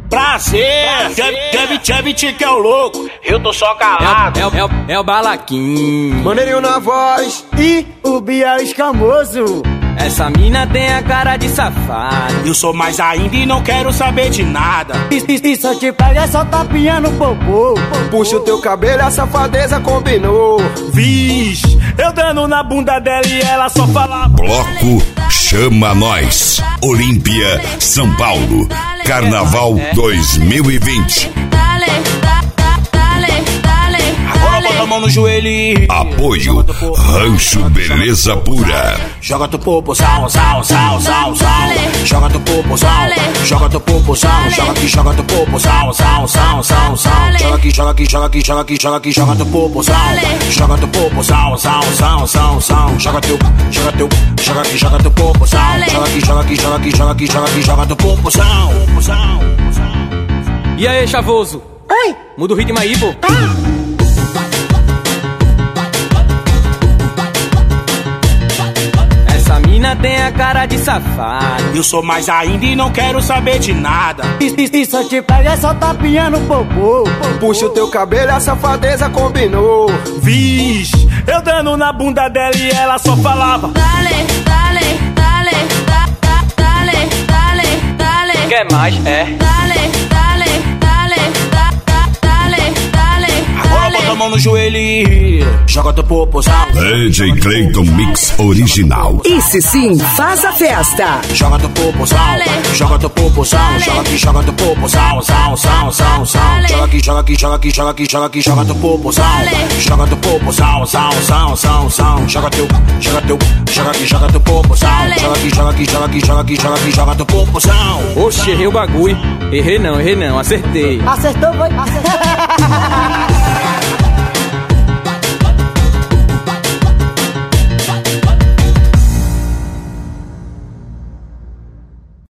Prazer, Chevy que é o louco, eu tô só calado. É o Balaquim, Maneirinho na voz e o Biel escamoso. Essa mina tem a cara de safado. Eu sou mais ainda e não quero saber de nada. E se eu te pegar só tapinha no popô. Puxa o teu cabelo, a safadeza combinou. Vixe, eu dando na bunda dela e ela só falava. Bloco Chama Nós, Olímpia, São Paulo, Carnaval 2020. Agora bota a mão no joelho e... Apoio Rancho Beleza Pura. Joga tu popo, sal. Joga tu popo, sal. Joga tu popo, sal. Joga tu popo, sal. Joga aqui, joga tu popo, sal. Joga tu popo, sal. Joga tu popo, sal. Joga tu popo, sal. E aí, chavoso? Oi! Muda o ritmo aí, pô. Essa mina tem a cara de safado. Eu sou mais ainda e não quero saber de nada. E se eu te pegar só tapinha no popô. Puxa o teu cabelo, a safadeza combinou. Vixe, eu dando na bunda dela e ela só falava. Dale. Quer mais? É. Dale. Agora bota a mão no joelho e... Joga tu popo, sal. DJ Clayton Mix Original. Esse sim faz a festa. Joga tu popo, sal. Joga tu popo, sal. Joga tu popo, sal. Joga aqui, joga tu popo, sal. Joga tu popo, sal. Joga tu popo, sal. Joga tu popo, sal. Oxe, errei o bagulho. Errei não, acertei. Acertou, foi?